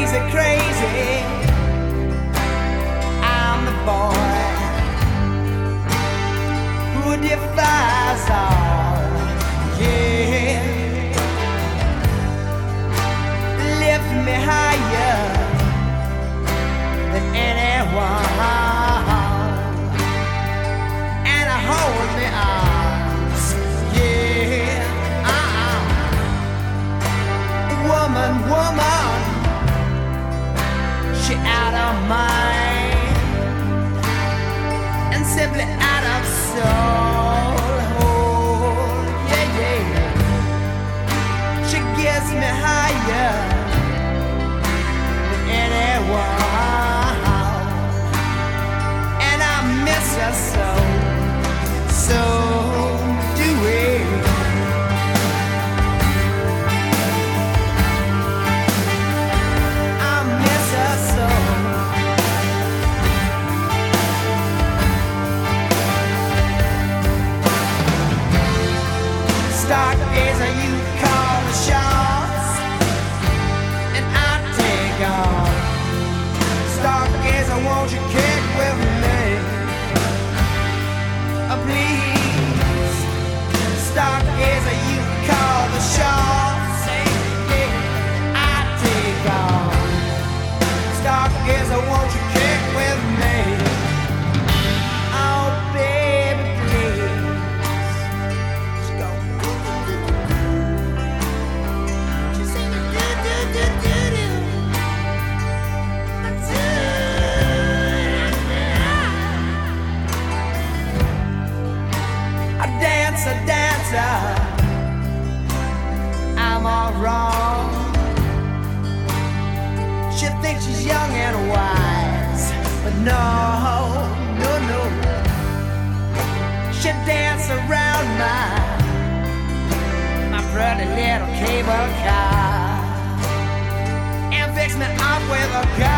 crazy, crazy. I'm the boy who defies all, yeah. Lift me higher than anyone, and hold me arms, yeah. Woman, woman, she out of mind and simply out of soul. Oh, yeah, yeah. She gets me higher than anyone, and I miss her so, so do it. Stargazer, you call the shots, and I take off. Stargazer, won't you kick with me? Please. Stargazer, you call the shots, and I take off. Stargazer, won't you kick with me? Oh, baby, please. Dancer, dancer, I'm all wrong. She thinks she's young and wise, but no, no, no. She dance around my pretty little cable car and fix me up with a car.